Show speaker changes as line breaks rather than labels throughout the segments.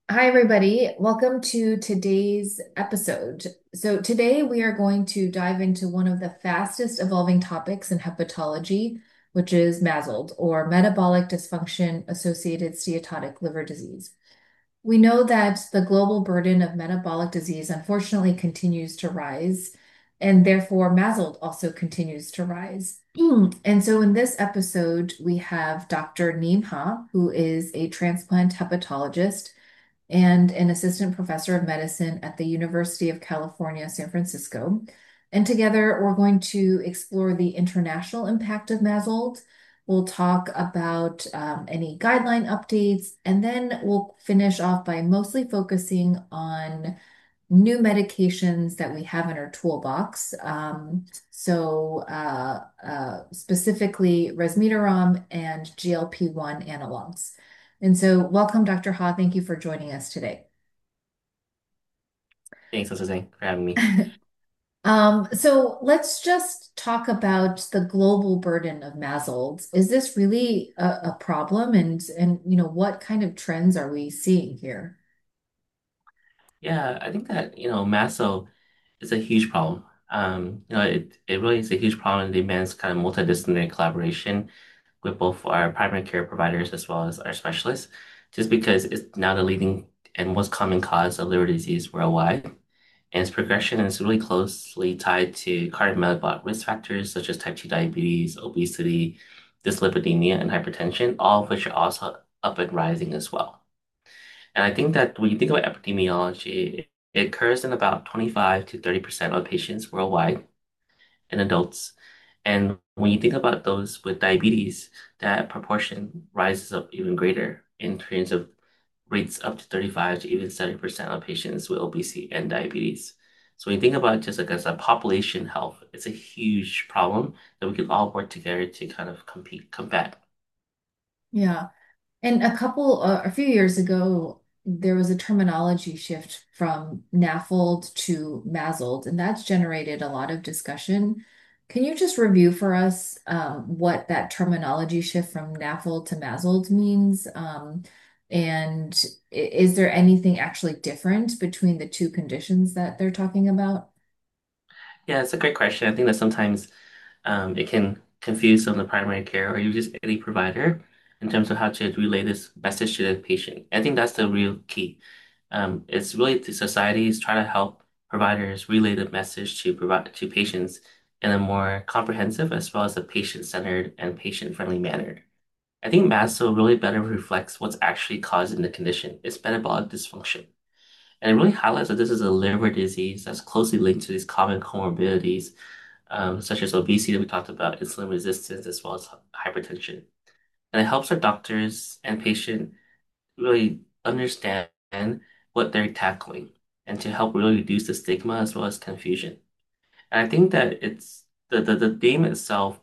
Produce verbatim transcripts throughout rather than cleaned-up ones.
Hi, everybody. Welcome to today's episode. So, today we are going to dive into one of the fastest evolving topics in hepatology, which is MASLD, or metabolic dysfunction associated steatotic liver disease. We know that the global burden of metabolic disease unfortunately continues to rise, and therefore MASLD also continues to rise. And so, in this episode, we have Doctor Neem Ha, who is a transplant hepatologist and an assistant professor of medicine at the University of California, San Francisco. And together, we're going to explore the international impact of MASLD. We'll talk about um, any guideline updates, and then we'll finish off by mostly focusing on new medications that we have in our toolbox. Um, so, uh, uh, specifically resmetirom and G L P one analogs. And so, welcome, Doctor Ha. Thank you for joining us today.
Thanks, Jose, for having me.
Um, so let's just talk about the global burden of MASLD. Is this really a, a problem? And and you know, what kind of trends are we seeing here?
Yeah, I think that, you know, Masso is a huge problem. Um, you know, it, it really is a huge problem and demands kind of multidisciplinary collaboration with both our primary care providers as well as our specialists, just because it's now the leading and most common cause of liver disease worldwide. And its progression is really closely tied to cardiometabolic risk factors such as type two diabetes, obesity, dyslipidemia, and hypertension, all of which are also up and rising as well. And I think that when you think about epidemiology, it occurs in about twenty-five to thirty percent of patients worldwide in adults. And when you think about those with diabetes, that proportion rises up even greater in terms of rates up to thirty-five to even seventy percent of patients with obesity and diabetes. So when you think about it just like as a population health, it's a huge problem that we can all work together to kind of compete, combat.
Yeah. And a couple, uh, a few years ago, there was a terminology shift from NAFLD to MASLD, and that's generated a lot of discussion. Can you just review for us um, what that terminology shift from NAFLD to MASLD means? Um, and i- is there anything actually different between the two conditions that they're talking about?
Yeah, it's a great question. I think that sometimes um, it can confuse some of the primary care or even just any provider in terms of how to relay this message to the patient. I think that's the real key. Um, it's really the societies try to help providers relay the message to provide to patients in a more comprehensive as well as a patient-centered and patient-friendly manner. I think MASO really better reflects what's actually causing the condition. It's metabolic dysfunction. And it really highlights that this is a liver disease that's closely linked to these common comorbidities, um, such as obesity that we talked about, insulin resistance, as well as hypertension. And it helps our doctors and patient really understand what they're tackling and to help really reduce the stigma as well as confusion. And I think that it's the, the, the theme itself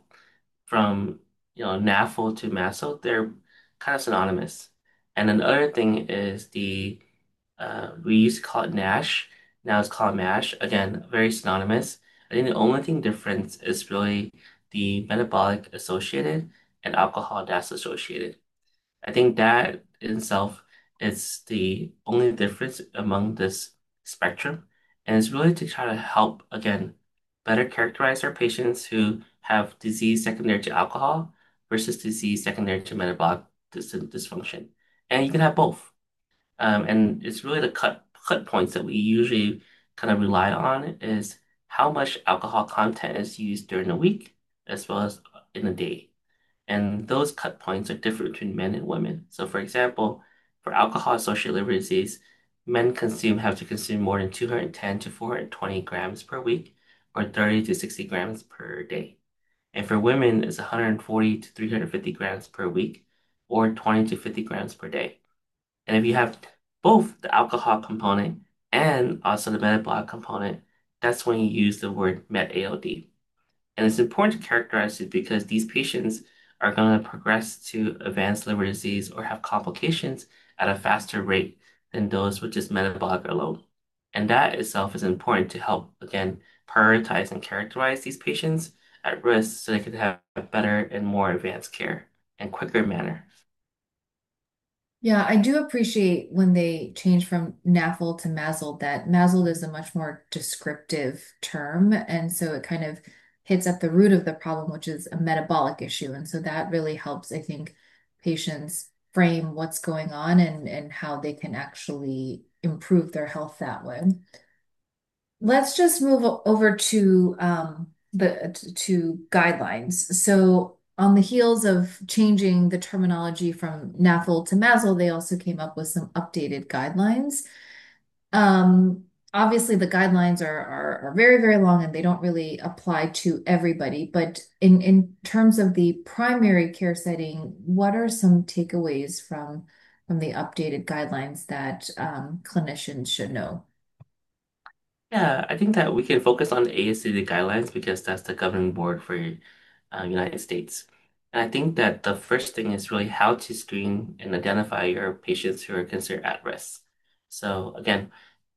from you know NAFL to MASL, they're kind of synonymous. And another thing is the uh, we used to call it NASH. Now it's called MASH. Again, very synonymous. I think the only thing difference is really the metabolic associated and alcohol that's associated. I think that in itself is the only difference among this spectrum. And it's really to try to help, again, better characterize our patients who have disease secondary to alcohol versus disease secondary to metabolic dys dysfunction. And you can have both. Um, and it's really the cut cut points that we usually kind of rely on is how much alcohol content is used during the week as well as in a day. And those cut points are different between men and women. So for example, for alcohol-associated liver disease, men consume have to consume more than two hundred ten to four hundred twenty grams per week or thirty to sixty grams per day. And for women, it's one hundred forty to three hundred fifty grams per week or twenty to fifty grams per day. And if you have both the alcohol component and also the metabolic component, that's when you use the word met A L D. And it's important to characterize it because these patients are going to progress to advanced liver disease or have complications at a faster rate than those with just metabolic alone. And that itself is important to help, again, prioritize and characterize these patients at risk so they can have better and more advanced care and quicker manner.
Yeah, I do appreciate when they change from NAFLD to MASLD, that MASLD is a much more descriptive term. And so it kind of hits at the root of the problem, which is a metabolic issue. And so that really helps, I think, patients frame what's going on and, and how they can actually improve their health that way. Let's just move o- over to um, the to guidelines. So, on the heels of changing the terminology from NAFL to MASL, they also came up with some updated guidelines. Um, Obviously, the guidelines are, are are very, very long and they don't really apply to everybody. But in in terms of the primary care setting, what are some takeaways from from the updated guidelines that um, clinicians should know?
Yeah, I think that we can focus on the A S C D guidelines because that's the governing board for uh, United States. And I think that the first thing is really how to screen and identify your patients who are considered at risk. So again,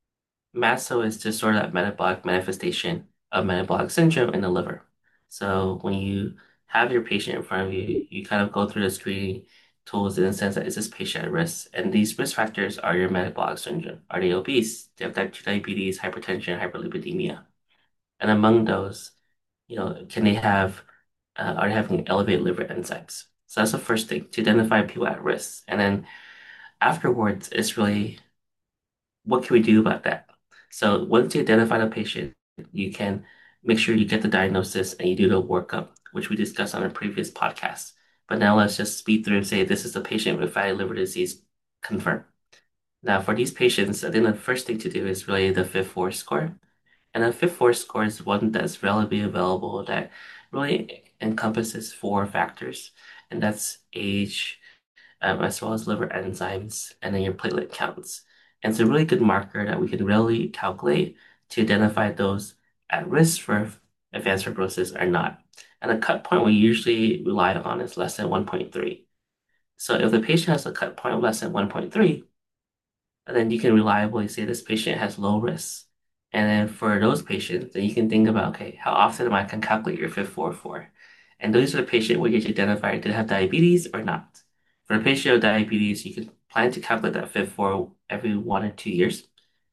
MASO is just sort of that metabolic manifestation of metabolic syndrome in the liver. So when you have your patient in front of you, you kind of go through the screening tools in the sense that is this patient at risk? And these risk factors are your metabolic syndrome. Are they obese? Do they have type two diabetes, hypertension, hyperlipidemia? And among those, you know, can they have, uh, are they having elevated liver enzymes? So that's the first thing to identify people at risk. And then afterwards, it's really what can we do about that? So once you identify the patient, you can make sure you get the diagnosis and you do the workup, which we discussed on a previous podcast. But now let's just speed through and say this is the patient with fatty liver disease confirmed. Now for these patients, I think the first thing to do is really the FIB-four score. And the FIB-four score is one that's relatively available that really encompasses four factors, and that's age, um, as well as liver enzymes, and then your platelet counts. And it's a really good marker that we can really calculate to identify those at risk for advanced fibrosis or not. And the cut point we usually rely on is less than one point three. So if the patient has a cut point of less than one point three, then you can reliably say this patient has low risk. And then for those patients, then you can think about, okay, how often am I can calculate your FIB-four for? And those are the patient where you can identify do they have diabetes or not. For a patient with diabetes, you can plan to calculate that FIB-four every one or two years.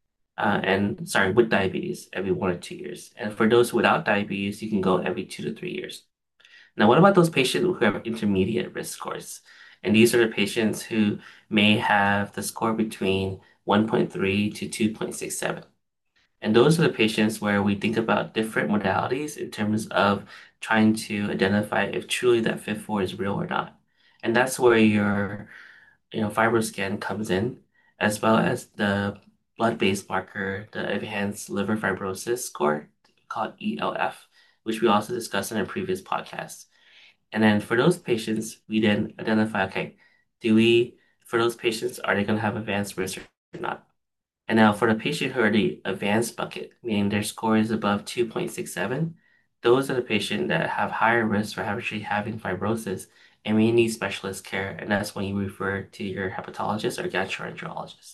Uh, and sorry, with diabetes, every one or two years. And for those without diabetes, you can go every two to three years. Now, what about those patients who have intermediate risk scores? And these are the patients who may have the score between one point three to two point six seven. And those are the patients where we think about different modalities in terms of trying to identify if truly that FIB-four is real or not. And that's where your, you know, FibroScan comes in, as well as the blood-based marker, the Enhanced Liver Fibrosis Score, called E L F, which we also discussed in a previous podcast. And then for those patients, we then identify, okay, do we, for those patients, are they going to have advanced risk or not? And now for the patient who are the advanced bucket, meaning their score is above two point six seven, those are the patients that have higher risk for actually having fibrosis and may need specialist care. And that's when you refer to your hepatologist or gastroenterologist.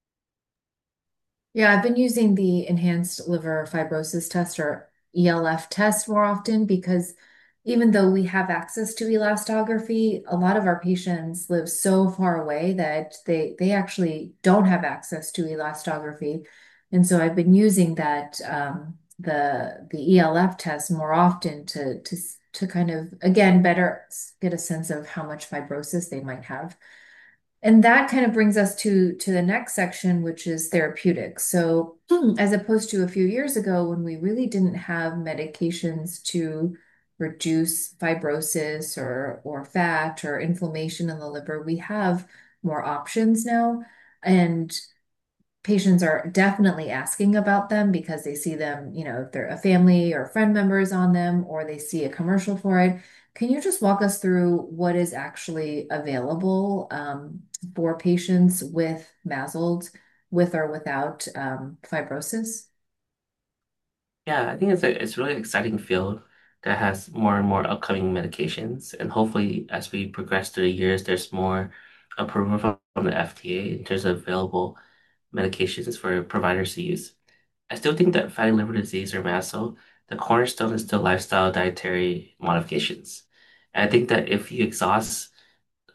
Yeah, I've been using the enhanced liver fibrosis test or E L F test more often because even though we have access to elastography, a lot of our patients live so far away that they they actually don't have access to elastography. And so I've been using that um, the the E L F test more often to to to kind of again better get a sense of how much fibrosis they might have. And that kind of brings us to to the next section, which is therapeutics. So, as opposed to a few years ago when we really didn't have medications to reduce fibrosis or or fat or inflammation in the liver, we have more options now. And patients are definitely asking about them because they see them, you know, if they're a family or friend members on them, or they see a commercial for it. Can you just walk us through what is actually available um, for patients with MASLD, with or without um, fibrosis?
Yeah, I think it's a it's a really exciting field that has more and more upcoming medications. And hopefully, as we progress through the years, there's more approval from from the F D A in terms of available medications for providers to use. I still think that fatty liver disease or MASL, the cornerstone is still lifestyle dietary modifications. And I think that if you exhaust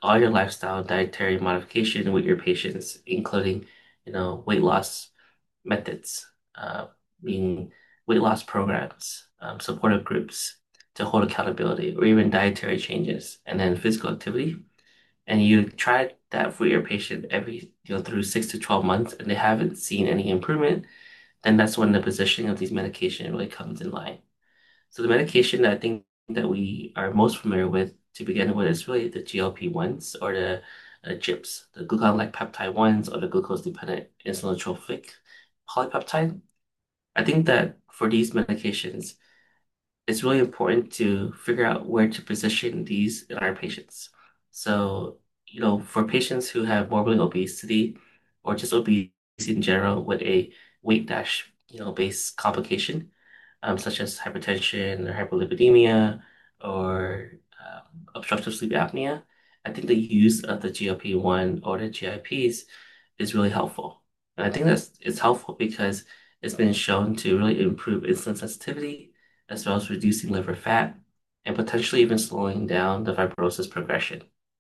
all your lifestyle dietary modification with your patients, including, you know, weight loss methods, uh, being weight loss programs, um, supportive groups to hold accountability, or even dietary changes, and then physical activity. And you try that for your patient every, you know, through six to twelve months, and they haven't seen any improvement, then that's when the positioning of these medication really comes in line. So the medication that I think that we are most familiar with to begin with is really the G L P ones or the uh, G I Ps, the glucagon-like peptide ones or the glucose-dependent insulin-trophic polypeptide. I think that for these medications, it's really important to figure out where to position these in our patients. So, you know, for patients who have morbid obesity or just obesity in general with a weight dash, you know, based complication, um, such as hypertension or hyperlipidemia or um, obstructive sleep apnea, I think the use of the G L P one or the G I Ps is really helpful. And I think that's it's helpful because it's been shown to really improve insulin sensitivity as well as reducing liver fat and potentially even slowing down the fibrosis progression.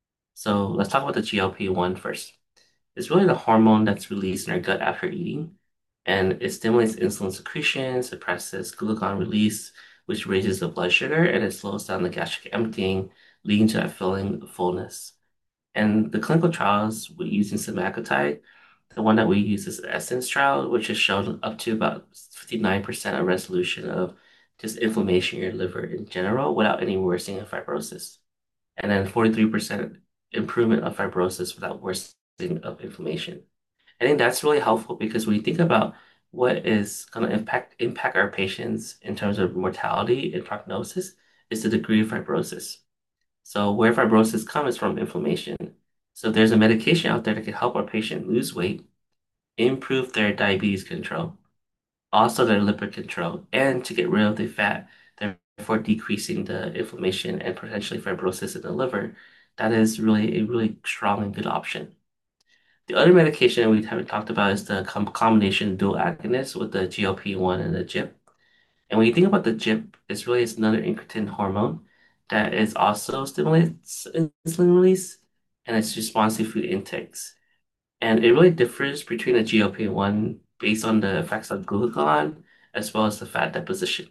So let's talk about the G L P one first. It's really the hormone that's released in our gut after eating, and it stimulates insulin secretion, suppresses glucagon release, which raises the blood sugar, and it slows down the gastric emptying, leading to that feeling of fullness. And the clinical trials with using semaglutide, the one that we use is the ESSENCE trial, which has shown up to about fifty-nine percent of resolution of just inflammation in your liver in general without any worsening of fibrosis. And then forty-three percent improvement of fibrosis without worsening of inflammation. I think that's really helpful because when you think about what is going to impact impact our patients in terms of mortality and prognosis is the degree of fibrosis. So where fibrosis comes from inflammation. So there's a medication out there that can help our patient lose weight, improve their diabetes control, also their lipid control, and to get rid of the fat, therefore decreasing the inflammation and potentially fibrosis in the liver. That is really a really strong and good option. The other medication we haven't talked about is the com combination dual agonist with the G L P one and the G I P. And when you think about the G I P, it's really it's another incretin hormone that is also stimulates insulin release and it's responsive to food intakes. And it really differs between the G L P one based on the effects of glucagon as well as the fat deposition.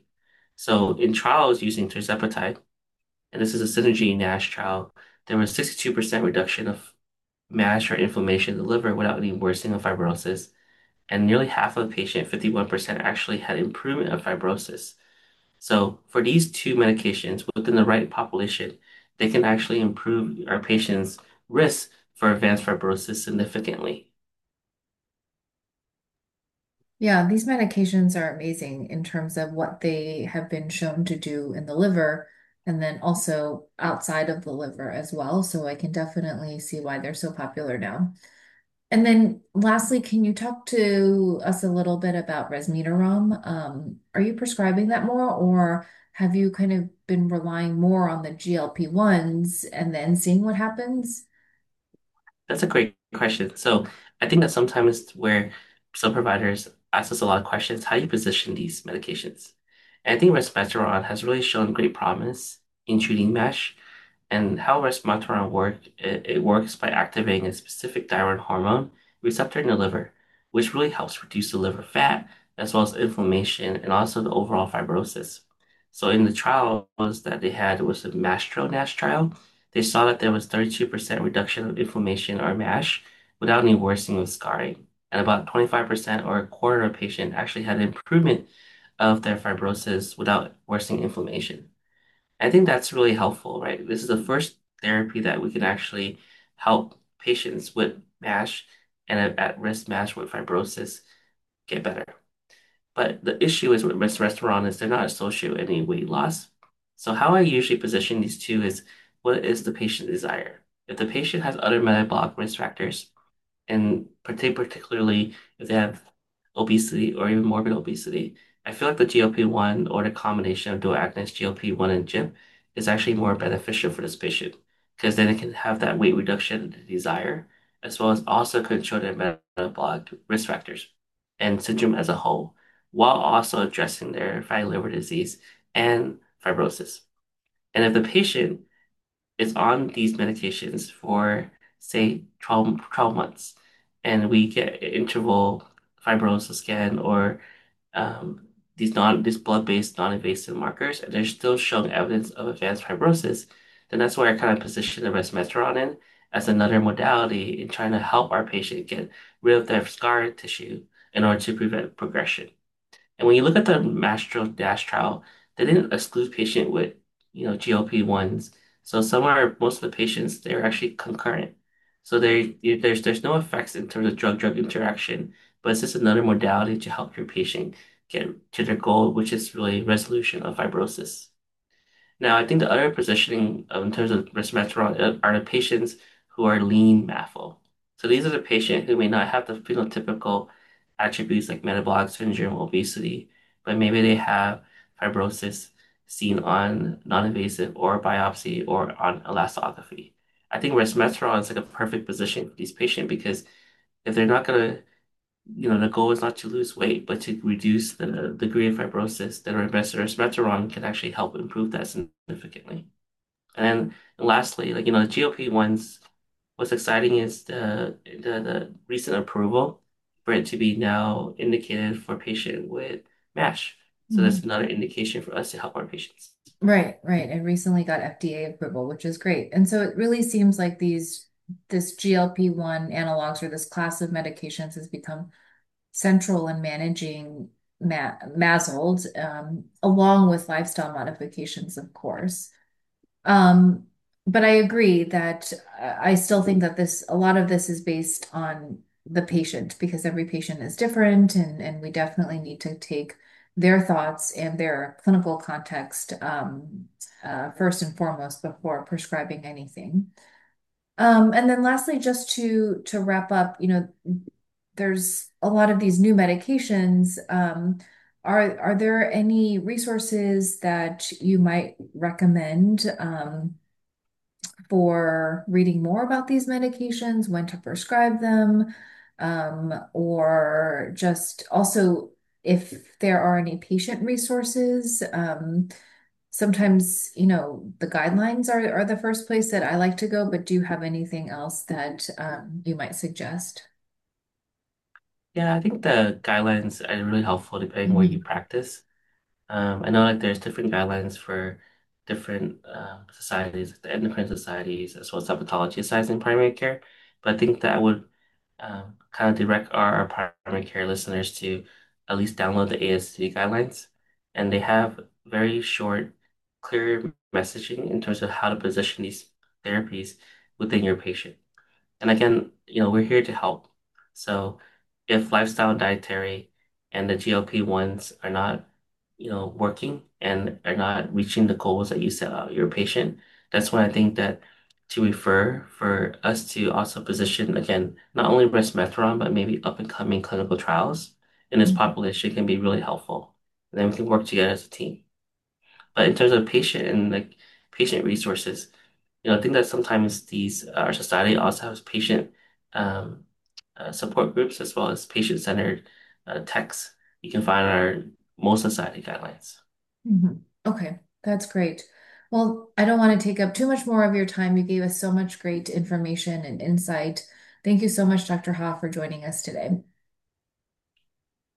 So in trials using tirzepatide, and this is a Synergy NASH trial, there was sixty-two percent reduction of MASH or inflammation in the liver without any worsening of fibrosis. And nearly half of the patient, fifty-one percent, actually had improvement of fibrosis. So for these two medications within the right population, they can actually improve our patient's risk for advanced fibrosis significantly.
Yeah, these medications are amazing in terms of what they have been shown to do in the liver and then also outside of the liver as well. So I can definitely see why they're so popular now. And then lastly, can you talk to us a little bit about resmetirom? Um, are you prescribing that more, or have you kind of been relying more on the G L P ones and then seeing what happens?
That's a great question. So I think that sometimes where some providers ask us a lot of questions, how do you position these medications? And I think resmetirom has really shown great promise in treating MASH. And how resmetirom work, it, it works by activating a specific thyroid hormone receptor in the liver, which really helps reduce the liver fat as well as inflammation and also the overall fibrosis. So in the trials that they had, it was a MASTRO NASH trial. They saw that there was thirty-two percent reduction of inflammation or MASH without any worsening of scarring. And about twenty-five percent or a quarter of patients actually had improvement of their fibrosis without worsening inflammation. I think that's really helpful, right? This is the first therapy that we can actually help patients with MASH and at at risk MASH with fibrosis get better. But the issue is with resveratrol is they're not associated with any weight loss. So how I usually position these two is what is the patient desire? If the patient has other metabolic risk factors, and partic- particularly if they have obesity or even morbid obesity, I feel like the G L P one or the combination of dual agonist G L P one and G I P is actually more beneficial for this patient because then it can have that weight reduction they desire, as well as also control their metabolic risk factors and syndrome as a whole, while also addressing their fatty liver disease and fibrosis. And if the patient is on these medications for, say, twelve, twelve months, and we get interval fibrosis scan or um, these non these blood-based non-invasive markers, and they're still showing evidence of advanced fibrosis, then that's where I kind of position the resmetirom in as another modality in trying to help our patient get rid of their scar tissue in order to prevent progression. And when you look at the Mastro Dash trial, they didn't exclude patient with, you know, G L P ones. So some are, most of the patients, they're actually concurrent. So they, there's there's no effects in terms of drug-drug interaction, but it's just another modality to help your patient get to their goal, which is really resolution of fibrosis. Now, I think the other positioning um, in terms of resmetirom uh, are the patients who are lean M A F O. So these are the patients who may not have the phenotypical attributes like metabolic syndrome, obesity, but maybe they have fibrosis seen on non-invasive or biopsy or on elastography. I think resmetirom is like a perfect position for these patients because if they're not gonna, you know, the goal is not to lose weight, but to reduce the degree of fibrosis, then resmetirom can actually help improve that significantly. And then lastly, like, you know, the G L P ones, what's exciting is the, the the recent approval for it to be now indicated for patient with MASH. So that's
Mhm.
another indication for us to help our patients.
Right, right. And recently got F D A approval, which is great. And so it really seems like these this G L P one analogs or this class of medications has become central in managing ma MASLD, um, along with lifestyle modifications, of course. Um, but I agree that uh, I still think that this, a lot of this is based on the patient because every patient is different and, and we definitely need to take their thoughts and their clinical context um, uh, first and foremost before prescribing anything. Um, and then lastly, just to to wrap up, you know, there's a lot of these new medications. Um, are are there any resources that you might recommend um, for reading more about these medications, when to prescribe them, um, or just also if there are any patient resources? Um, sometimes, you know, the guidelines are, are the first place that I like to go, but do you have anything else that um, you might suggest?
Yeah, I think the guidelines are really helpful depending where you
Mhm.
practice. Um, I know like there's different guidelines for different um, societies, like the endocrine societies, as well as hepatology societies in primary care. But I think that I would um, kind of direct our, our primary care listeners to at least download the A S T D guidelines. And they have very short, clear messaging in terms of how to position these therapies within your patient. And again, you know, we're here to help. So if lifestyle and dietary and the G L P ones are not, you know, working and are not reaching the goals that you set out your patient, that's when I think that to refer for us to also position again, not only resmetirom, but maybe up and coming clinical trials in this population can be really helpful. And then we can work together as a team. But in terms of patient and like patient resources, you know, I think that sometimes these our society also has patient um, uh, support groups as well as patient-centered uh, texts you can find in our most society guidelines.
Mhm. Okay, that's great. Well, I don't want to take up too much more of your time. You gave us so much great information and insight. Thank you so much, doctor Ha, for joining us today.